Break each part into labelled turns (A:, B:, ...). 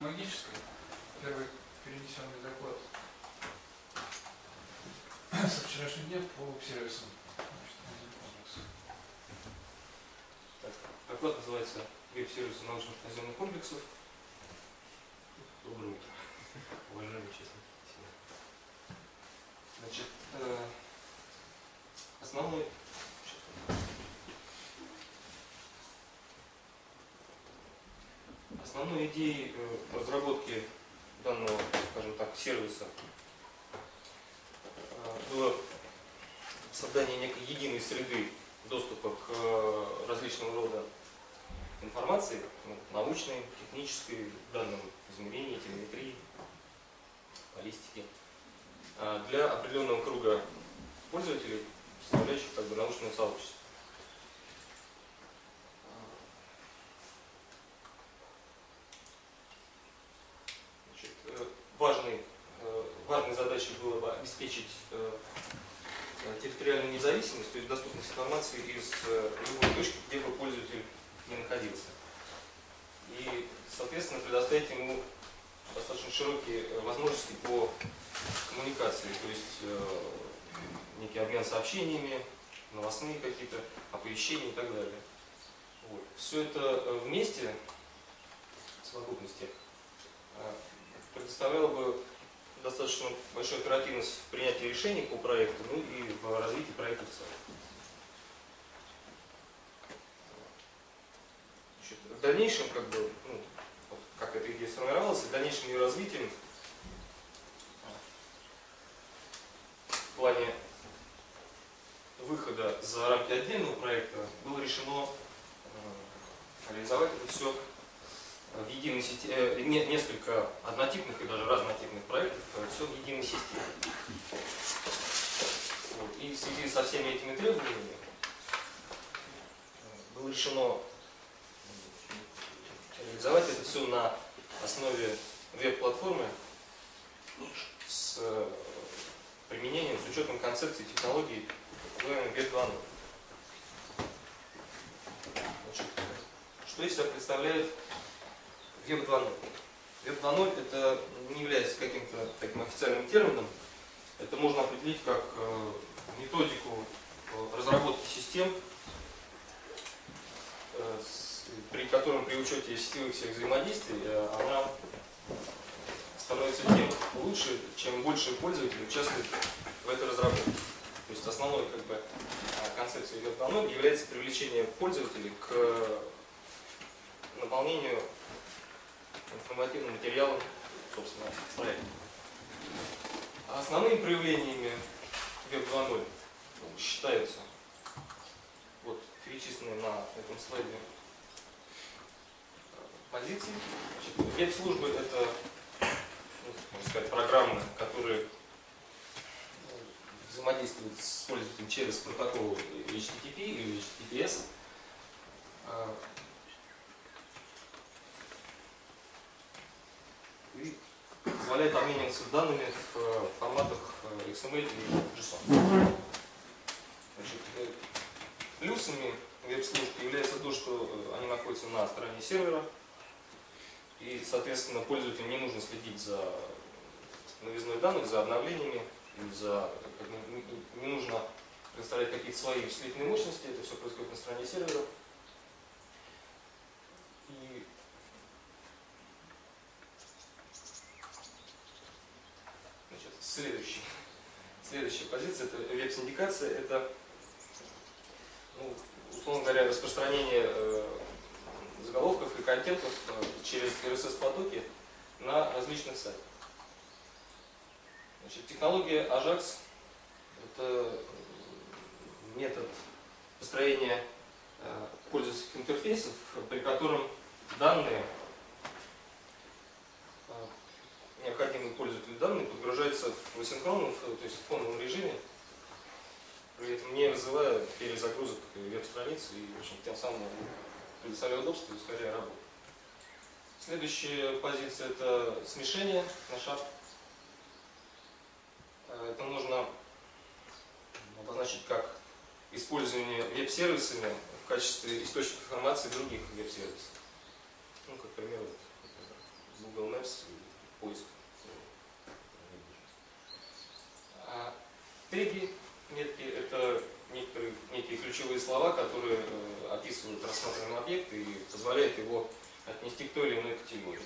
A: Логическое. Первый перенесенный доклад со вчерашнего дня по веб-сервисам.
B: Доклад называется «Веб-сервисы научных наземных комплексов». Доброе утро, уважаемые участники. Значит, основной идеей разработки данного, скажем так, сервиса было создание некой единой среды доступа к различного рода информации, научной, технической, данным измерений, телеметрии, баллистики, для определенного круга пользователей, составляющих научное сообщество. Важной задачей было бы обеспечить территориальную независимость, то есть доступность информации из любой точки, где бы пользователь не находился. И, соответственно, предоставить ему достаточно широкие возможности по коммуникации, то есть некий обмен сообщениями, новостные какие-то оповещения и так далее. Вот. Все это вместе, в совокупности, предоставляло бы достаточно большую оперативность в принятии решений по проекту, ну и в развитии проекта в целом. Значит, в дальнейшем, как эта идея сформировалась, в дальнейшем ее развитием в плане выхода за рамки отдельного проекта было решено реализовать это все в единой сети, несколько однотипных и даже разнотипных проектов, все в единой системе. Вот. И в связи со всеми этими требованиями было решено реализовать это все на основе веб-платформы с применением, с учетом концепции технологий Web 2.0. Что из себя представляет Web 2.0? Web 2.0 это не является каким-то таким официальным термином. Это можно определить как методику разработки систем, при котором при учете сетевых всех взаимодействий она становится тем лучше, чем больше пользователей участвует в этой разработке. То есть основной концепцией Web 2.0 является привлечение пользователей к наполнению информативным материалом, собственно, проекта. А основными проявлениями Web 2.0 считаются вот перечисленные на этом слайде позиции. Веб-службы — это, можно сказать, программы, которые взаимодействуют с пользователем через протокол HTTP или HTTPS. И позволяет обмениваться данными в форматах XML и JSON. Значит, плюсами веб-служб является то, что они находятся на стороне сервера, и, соответственно, пользователю не нужно следить за новизной данных, за обновлениями, не нужно представлять какие-то свои вычислительные мощности, это все происходит на стороне сервера. И следующая позиция — это веб-синдикация. Это, условно говоря, распространение заголовков и контентов через RSS-потоки на различных сайтах. Значит, технология AJAX — это метод построения пользовательских интерфейсов, при котором данные, необходимые пользователю данные, подгружаются в асинхронном, то есть в фоновом режиме, при этом не вызывая перезагрузок веб-страниц и, в общем, тем самым предоставляя удобство и ускоряя работу. Следующая позиция — это смешение на шаг. Это можно обозначить как использование веб-сервисами в качестве источника информации других веб-сервисов. Как пример, Google Maps и поиск. Теги, метки — это некие ключевые слова, которые описывают рассматриваемый объект и позволяют его отнести к той или иной категории.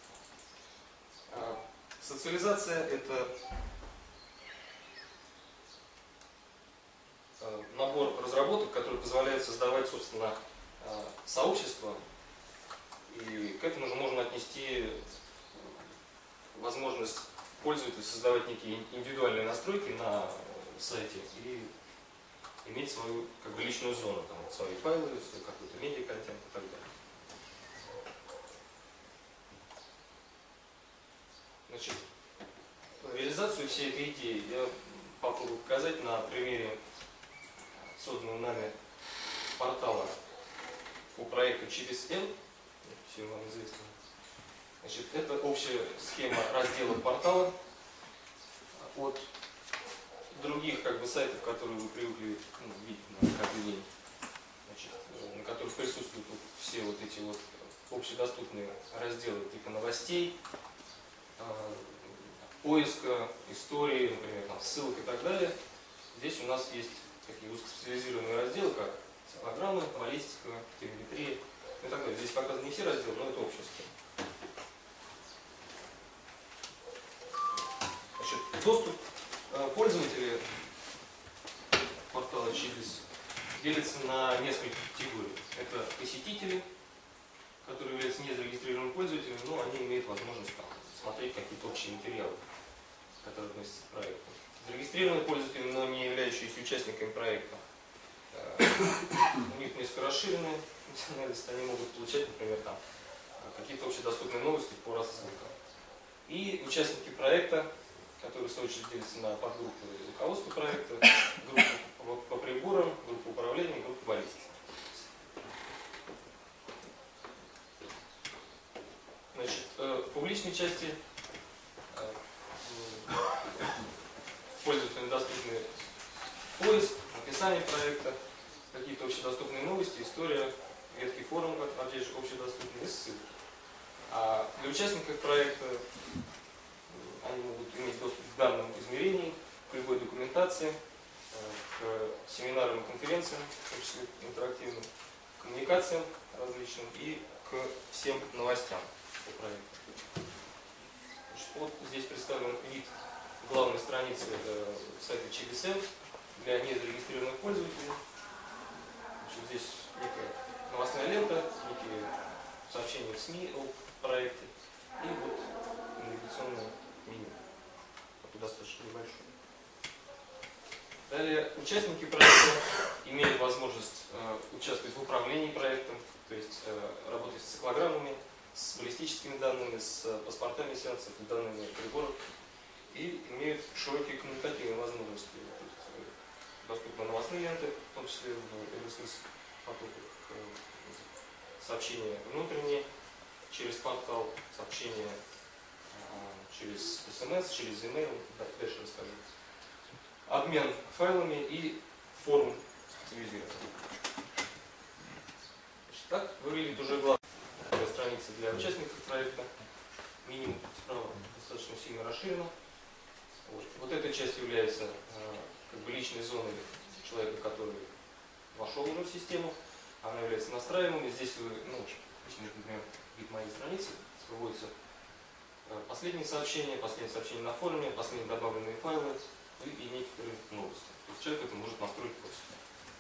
B: Социализация — это набор разработок, который позволяет создавать, собственно, сообщество, и к этому же можно отнести возможность пользователя создавать некие индивидуальные настройки на сайте и иметь свою личную зону, там, свои файлы, свой какой-то медиа-контент и так далее. Значит, реализацию всей этой идеи я попробую показать на примере созданного нами портала по проекту ChibisM, всем вам известно. Значит, это общая схема раздела портала от других сайтов, которые вы привыкли видеть каждый день, значит, на которых присутствуют все вот эти вот общедоступные разделы типа новостей, поиска, истории, например, ссылок и так далее. Здесь у нас есть такие узкоспециализированные разделы, как циклограммы, баллистика, телеметрия и так далее. Здесь показаны не все разделы, но это общая схема. Значит, доступ пользователей портала Chibis делится на несколько категорий. Это посетители, которые являются незарегистрированными пользователями, но они имеют возможность смотреть какие-то общие материалы, которые относятся к проекту. Зарегистрированные пользователи, но не являющиеся участниками проекта, у них несколько расширенные функциональности, они могут получать, например, какие-то общедоступные новости по рассылкам. И участники проекта, которые в свою очередь делятся на подгруппы руководства проекта, группу по приборам, группу управления, группу баллистики. Значит, в публичной части пользователям доступны поиск, описание проекта, какие-то общедоступные новости, история, ветки форум, опять же, общедоступные, и ссылки. А для участников проекта они могут иметь доступ к данным измерений, к любой документации, к семинарам и конференциям, в том числе интерактивным, к коммуникациям различным и к всем новостям по проекту. Значит, вот здесь представлен вид главной страницы сайта ChibisM для незарегистрированных пользователей. Значит, здесь некая новостная лента, некие сообщения в СМИ о проекте и вот навигационное меню. Это достаточно небольшое. Далее, участники проекта имеют возможность участвовать в управлении проектом, то есть работать с циклограммами, с баллистическими данными, с паспортами сеансов, с данными приборов, и имеют широкие коммуникативные возможности. То есть, доступны новостные ленты, в том числе в RSS потоках, сообщения внутренние через портал, сообщения через SMS, через email, дальше расскажу. Обмен файлами и форум специализированный. Так выглядит уже главная страница для участников проекта. Меню справа достаточно сильно расширено. Вот эта часть является личной зоной человека, который вошел уже в систему. Она является настраиваемой. Здесь вы, например, вид моей страницы, выводятся последние сообщения на форуме, последние добавленные файлы и некоторые новости. То есть человек это может настроить под себя.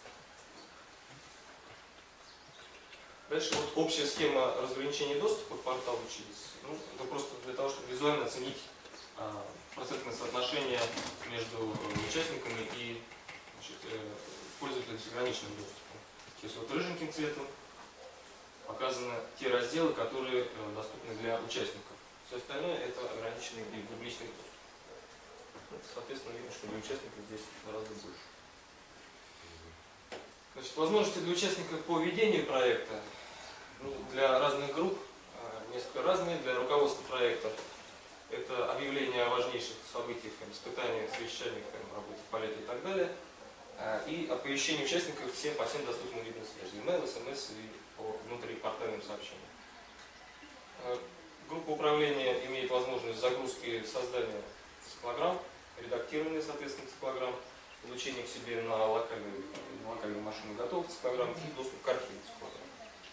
B: Дальше вот общая схема разграничения доступа к порталу Chibis. Это просто для того, чтобы визуально оценить процентное соотношение между участниками и пользователями с ограниченным доступом. То есть вот рыженьким цветом показаны те разделы, которые доступны для участников. Все остальное это ограниченный и публичный доступ. Соответственно, видно, что для участников здесь гораздо больше. Значит, возможности для участников по ведению проекта для разных групп несколько разные. Для руководства проекта это объявление о важнейших событиях, испытаниях, совещаниях, работе в полете и так далее. И оповещение участников по всем доступным видам связи. Email, SMS и по внутрипортальным сообщениям. Группа управления имеет возможность загрузки создания циклограмм, редактирования, соответственно, циклограмм, получения к себе на локальную машину готовых циклограмм и доступ к архиву циклограмм.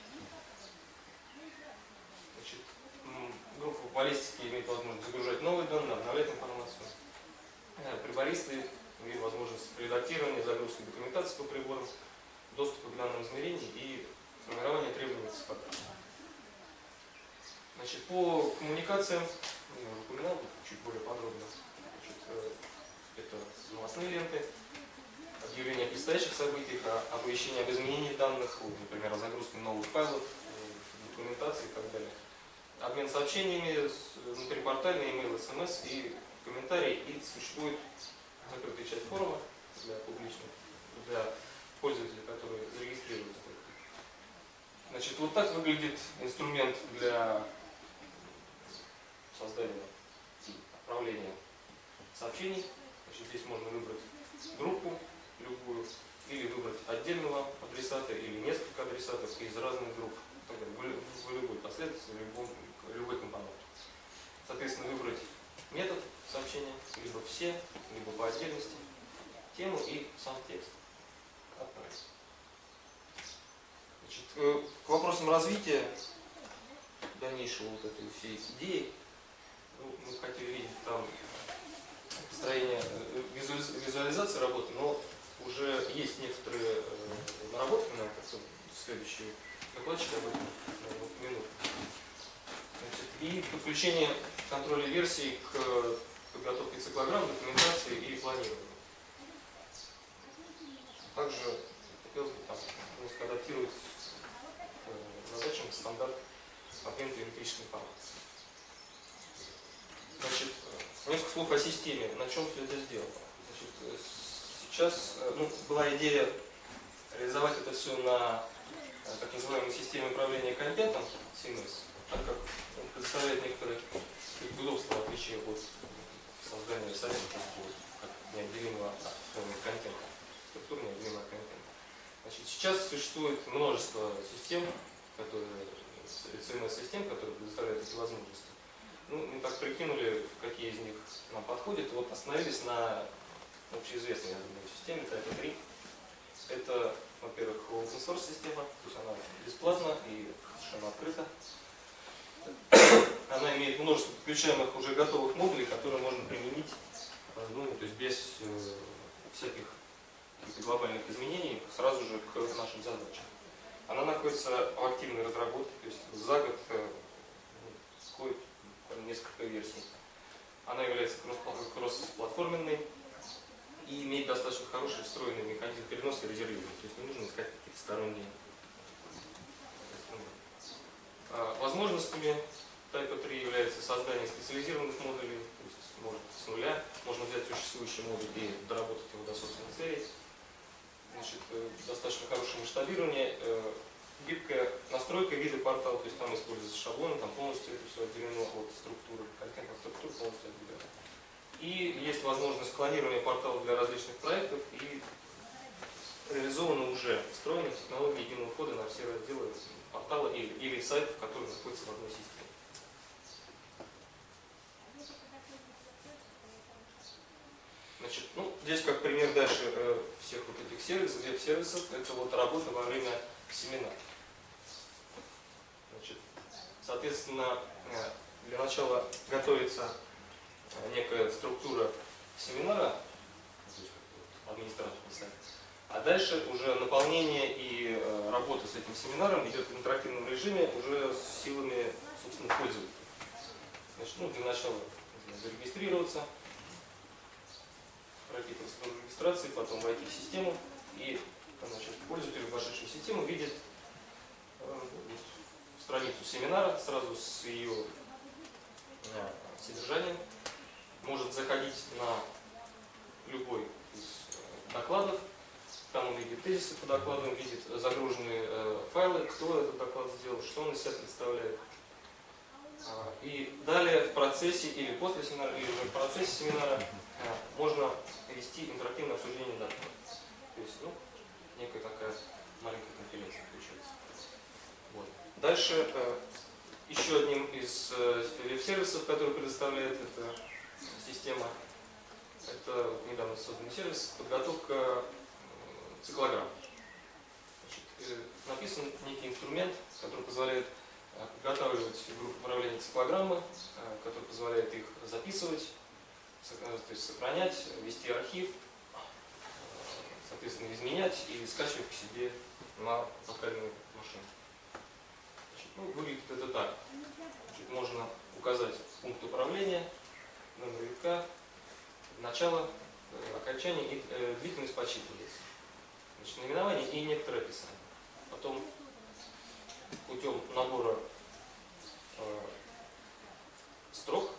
B: Значит, группа баллистики имеет возможность загружать новые данные, обновлять информацию. Прибористы имеют возможность редактирования, загрузки документации по приборам, доступа к данным измерений и формирования требований к циклограмме. Значит, по коммуникациям, я уже упоминал чуть более подробно. Значит, это новостные ленты, объявления о предстоящих событиях, оповещения об изменении данных, например, о загрузке новых файлов, документации и так далее. Обмен сообщениями, внутрипортальный имейл, СМС и комментарии. И существует закрытая часть форума для публичных, для пользователей, которые зарегистрируются. Значит, вот так выглядит инструмент для создания и отправления сообщений. Значит, здесь можно выбрать группу любую, или выбрать отдельного адресата, или несколько адресатов из разных групп. В любой последовательности, в любой компонент. Соответственно, выбрать метод сообщения, либо все, либо по отдельности, тему и сам текст. Отправить. Значит, к вопросам развития дальнейшего вот этой всей идеи, мы хотели видеть там построение, визуализации работы, но уже есть некоторые наработки на это, следующие докладчики об этом упомянут. И подключение контроля версий к подготовке циклограмм, документации и планированию. Также хотелось бы там немножко адаптировать к задачам стандарт обмен телеметрической информации. Значит, несколько слов о системе, на чем все это сделано. Значит, сейчас была идея реализовать это все на так называемой системе управления контентом CMS, так как он предоставляет некоторые удобства, в отличие от создания сайта как неотделимого от контента, структуры неотделимого от контента. Значит, сейчас существует множество систем, CMS-систем, которые предоставляют эти возможности. Мы так прикинули, какие из них нам подходят. Вот остановились на общеизвестной, я думаю, системе TIPE3. Это, во-первых, open source система, то есть она бесплатна и совершенно открыта. Она имеет множество подключаемых уже готовых модулей, которые можно применить, то есть без всяких глобальных изменений, сразу же к нашим задачам. Она находится в активной разработке, то есть за год входит несколько версий. Она является кроссплатформенной и имеет достаточно хороший встроенный механизм переноса и резервирования. То есть не нужно искать какие-то сторонние инструменты. Возможностями TIPE3 является создание специализированных модулей, то есть может с нуля, можно взять существующий модуль и доработать его до собственной цели. Значит, достаточно хорошее масштабирование, гибкая настройка вида портала, то есть там используются шаблоны, там полностью это все отделено от структуры, контент от структуры полностью отделено. И есть возможность клонирования портала для различных проектов и реализована уже встроенная технология единого входа на все разделы портала или сайтов, которые находятся в одной системе. Значит, здесь как пример дальше всех вот этих сервисов, веб-сервисов, это вот работа во время семинара. Значит, соответственно, для начала готовится некая структура семинара, администраторный сайт, а дальше уже наполнение и работа с этим семинаром идет в интерактивном режиме уже с силами, собственно, пользователей. Значит, для начала нужно зарегистрироваться, пройти процедуру регистрации, потом войти в систему, и значит, пользователь, вошедший в систему, видит страницу семинара сразу с ее содержанием, может заходить на любой из докладов, там он видит тезисы по докладам, видит загруженные файлы, кто этот доклад сделал, что он из себя представляет. И далее в процессе или после семинара, или в процессе семинара можно вести интерактивное обсуждение доклада. То есть, некая такая маленькая конференция получается. Вот. Дальше еще одним из веб-сервисов, который предоставляет эта система, это недавно созданный сервис подготовка циклограмм. Значит, написан некий инструмент, который позволяет подготавливать группу управления циклограммы, который позволяет их записывать, то есть сохранять, вести архив, соответственно, изменять и скачивать к себе на локальную машину. Значит, ну, выглядит это так. Значит, можно указать пункт управления, номер витка, начало, окончание и длительность подсчитывается. Значит, наименование и некоторое описание. Потом путем набора строк,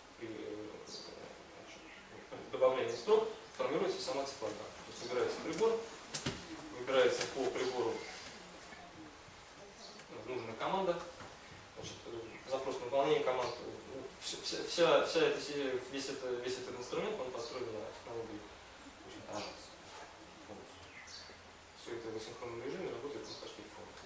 B: добавления строк формируется сама циклограмма. То есть выбирается прибор, выбирается по прибору нужная команда, значит, запрос на выполнение команд. Весь этот инструмент, он построен на технологии Ajax. Все это в асинхронном режиме работает на почти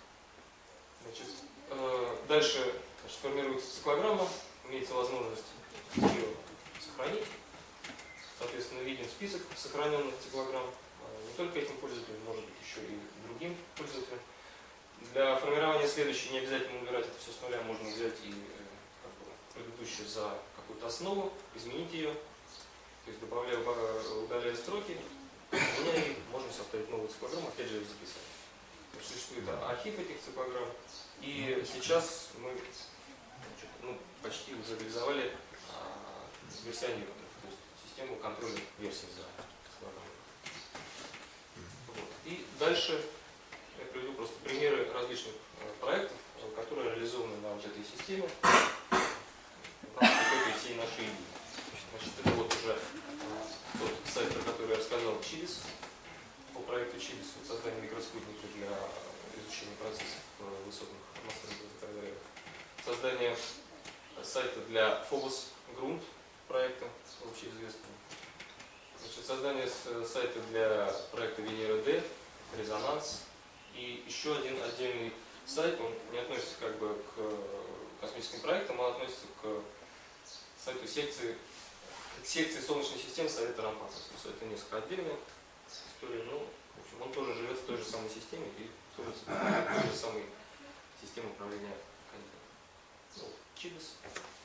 B: форме. Дальше формируется циклограмма, имеется возможность ее сохранить. Соответственно, виден список сохраненных циклограмм. Не только этим пользователям, может быть еще и другим пользователям. Для формирования следующей не обязательно убирать это все с нуля, можно взять и предыдущую за какую-то основу, изменить ее, то есть добавляя, удаляя строки, меняя их, можно составить новую циклограмму, опять же ее записать. Существует архив этих циклограмм, и сейчас мы почти уже реализовали версионирование, то есть систему контроля версий за циклограммой. Вот. И дальше я приведу просто примеры различных проектов, которые реализованы на вот этой системе, в этой всей нашей идеи. Значит, это вот уже тот сайт, про который я рассказал, Чибис, по проекту Чибис, создание микроспутника для изучения процессов высоких атмосферных языковых. Создание сайта для Phobos Grunt проекта, общеизвестного. Значит, создание сайта для проекта Венера-D, Резонанс. И еще один отдельный сайт, он не относится как бы к космическим проектам, он относится к сайту секции Солнечной системы Совета Рампаса. То есть это несколько отдельная история, но в общем, он тоже живет в той же самой системе и в той же самой системе управления контентом. Ну, Чибис,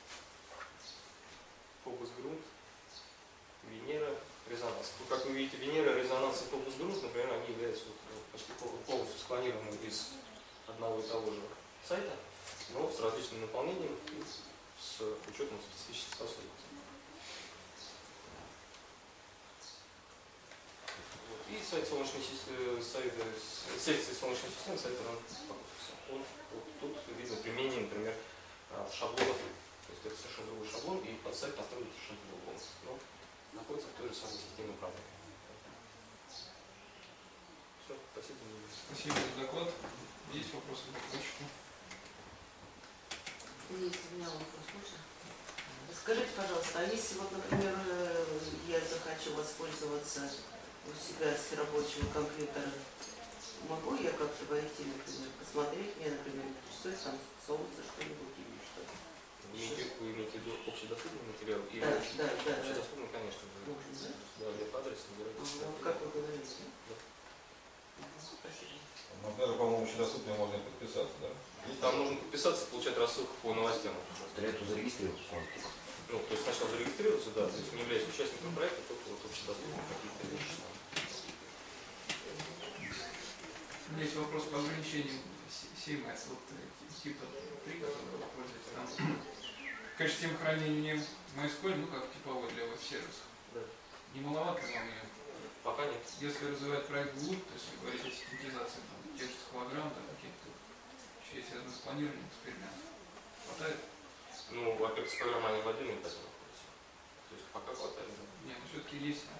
B: Phobos Grunt, Венера, Резонанс. Ну, как вы видите, Венера, Резонанс и Phobos Grunt, например, они являются почти полностью склонированы из одного и того же сайта, но с различным наполнением и с учетом специфических особенностей. Вот. И сайт Солнечной системы, секции Солнечной системы, сайта Рампаса. Вот тут видно применение, например, шаблонов. То есть это совершенно другой шаблон, и под сайт построен совершенно по-другому. Но находится в той же самой системе управления. Все, спасибо.
A: Спасибо за доклад. Есть вопросы к докладчику?
C: Есть у меня вопрос, можно? Скажите, пожалуйста, а если вот, например, я захочу воспользоваться у себя с рабочего компьютера, могу я как-то войти, например, посмотреть, мне, например, интересует там солнце, что-нибудь или что-то?
B: Вы имеете в виду общедоступный материал? Или
C: Да.
B: общедоступный, конечно.
C: Можно, да?
B: Да, веб-адрес набирайте.
C: Как вы говорите, да?
B: Да.
C: Спасибо.
D: Ну, даже, по-моему, общедоступно можно подписаться, да?
B: Там нужно подписаться, получать рассылку по новостям.
E: Для этого зарегистрироваться сразу.
B: Ну, то есть сначала зарегистрироваться, да, то есть не являясь участником проекта, только вот общедоступные какие-то вещи.
A: У меня есть вопрос по ограничениям CMS, вот типа 3, который вы пользуетесь. Там, конечно, система хранения MySQL, ну как типовой для веб-сервисов.
B: Да.
A: Не маловато вам ее?
B: Пока нет.
A: Если развивать проект глубь, то есть вы говорите о синтезации там, тех же холограмм, да, каких-то еще есть связано с планированием экспериментов. Хватает?
B: Ну, во-первых, с программой в отдельном этапе находится. То есть пока хватает. Да.
A: Нет, ну все-таки есть